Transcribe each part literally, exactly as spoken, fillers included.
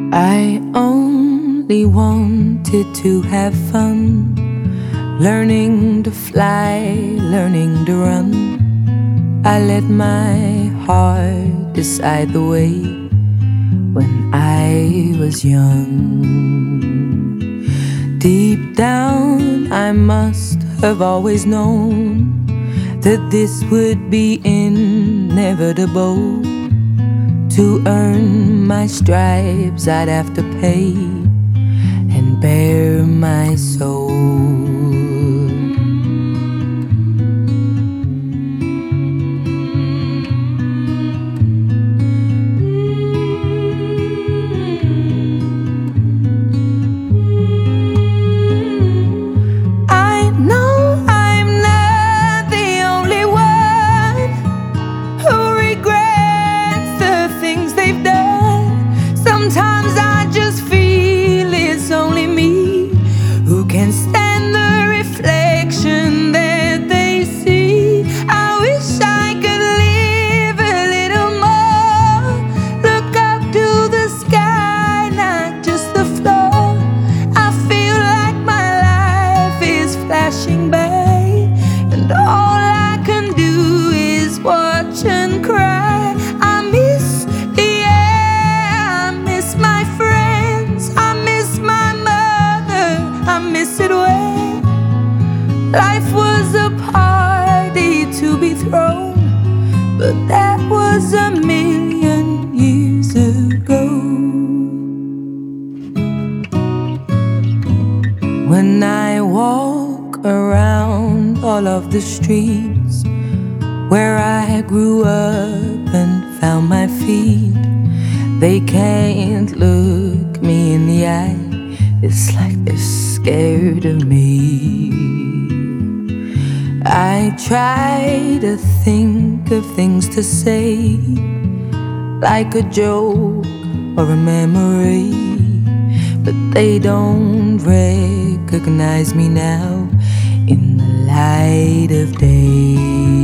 I only wanted to have fun, learning to fly, learning to run. I let my heart decide the way when I was young. Deep down I must have always known that this would be inevitable. To earn my stripes I'd have to pay and bare my soul. Sometimes I just feel it's only me who can stand the reflection that they see. I wish I could live a little more, look up to the sky, not just the floor. I feel like my life is flashing by, and all I can do is watch and cry. I miss the miss it when life was a party to be thrown, but that was a million years ago. When I walk around all of the streets where I grew up and found my feet, they can't look me in the eye. It's like they're scared of me. I try to think of things to say, like a joke or a memory, but they don't recognize me now in the light of day.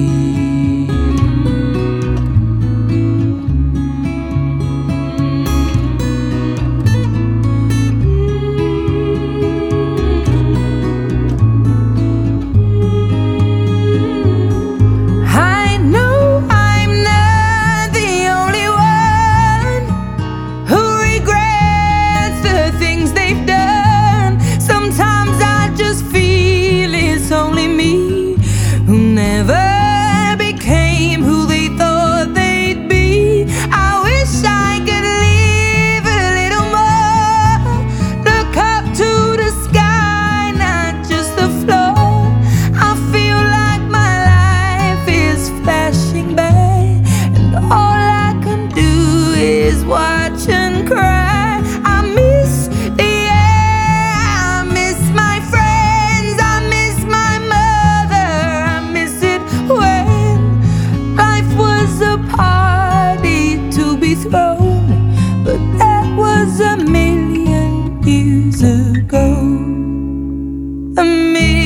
Only me who never became who they thought they'd be. I wish I could live a little more, look up to the sky, not just the floor. I feel like my life is flashing by, and all I can do is watch and cry. I miss the air, I miss my friends, I miss my mother, I miss it when life was a party to be thrown, but that was a million years ago. A million